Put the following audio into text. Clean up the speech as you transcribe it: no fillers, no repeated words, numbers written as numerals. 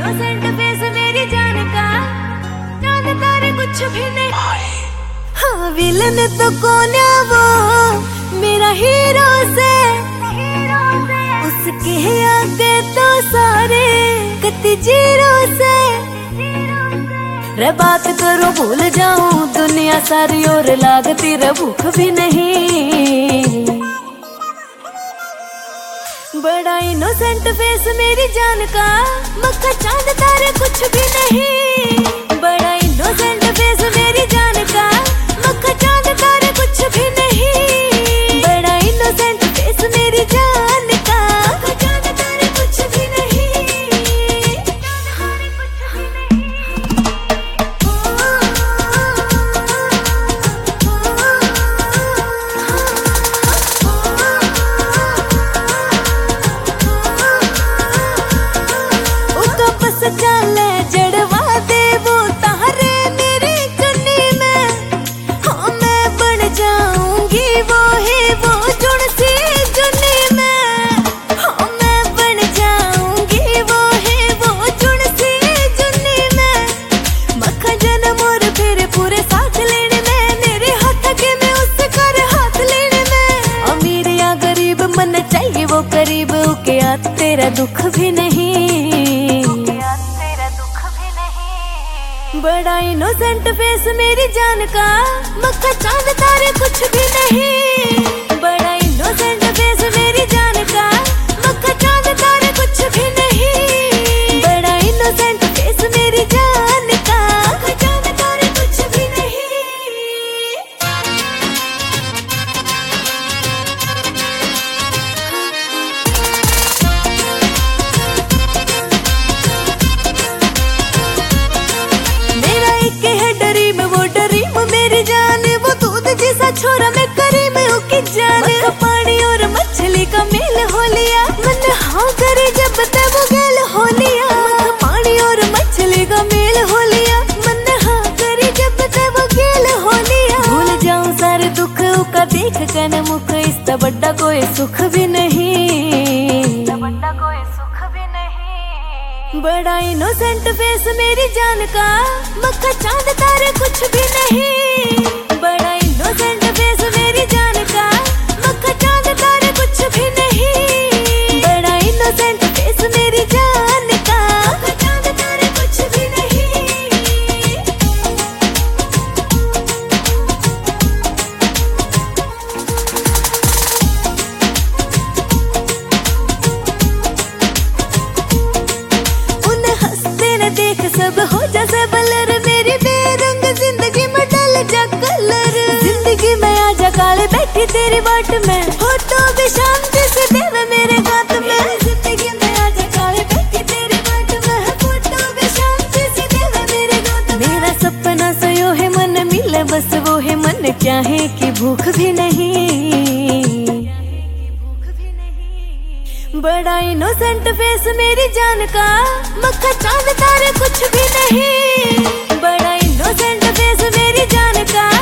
Innocent face मेरी जान का, चांद तारे कुछ भी नहीं। हाँ विलन तो कौन है वो मेरा हीरो से, उसके आगे तो सारे कति जीरो से। रे बात करो भूल जाऊं दुनिया सारी और लागती रे भूख भी नहीं। बड़ा इनोसेंट फेस मेरी जान का, मक्खा चांद तारे कुछ भी नहीं। बड़ा इनोसेंट फेस मेरी जान का, मक्खा चांद तारे कुछ भी नहीं। बड़ा इनोसेंट फेस मेरी जान का, मक्खा चांद तारे कुछ भी नहीं। चले जड़वा दे वो तारे मेरी चुन्नी में। हाँ मैं बन जाऊंगी वो है वो जुड़ सी चुन्नी में। हाँ मैं बन जाऊंगी वो है वो जुड़ सी चुन्नी में। मक्खा जन्म और फिर पूरे साथ लेने में, मेरे हाथ के में उससे कर हाथ लेने में। अमीर या गरीब मन चाहिए वो करीब, के याद तेरा दुख भी नहीं। बड़ा इनोसेंट फेस मेरी जान का, मक्खा चांद तारे कुछ भी नहीं। बड़ा इनोसेंट फेस मेरी जान का, मक्खा चांद तारे कुछ भी नहीं। बड़ा इनोसेंट फेस मेरी जान का, मक्खा चांद तारे कुछ भी नहीं। छोरा मैं करी मैं उकी जान, पानी और मछली का मेल हो लिया। मन हाँ करे जब तब वो गेल हो लिया। पानी और मछली का मेल हो लिया। मन हाँ करे जब तब वो गेल हो लिया। भूल जाऊं सारे दुख का देख कर मुख, इससे बड़ा कोई सुख भी नहीं। बड़ा इनोसेंट फेस मेरी जान का, मक्खा चांद तारे कुछ भी नहीं। बड़ा इनोसेंट फेस मेरी जान का, मक्खा चांद तारे कुछ भी नहीं। बड़ा इनोसेंट फेस मेरी जान का, मक्खा चांद तारे कुछ भी नहीं। उन्हें हंसते न देख सब हो जैसे बलर, मेरी बेरंग जिंदगी में डल जा कलर। जिंदगी में आजा काले बैठी तेरी बाट में, फोटो भी शांति से देवे मेरे हाथ में। जिंदगी में आजा काले बैठी तेरी बाट में, फोटो भी शांति से देवे मेरे हाथ में। मेरा सपना सोयो है मन मिले बस वो है मन, क्या है कि भूख भी नहीं। बड़ा इनोसेंट फेस मेरी जान का, मक्खा चांद तारे कुछ भी नहीं। बड़ा इनोसेंट फेस मेरी जान का,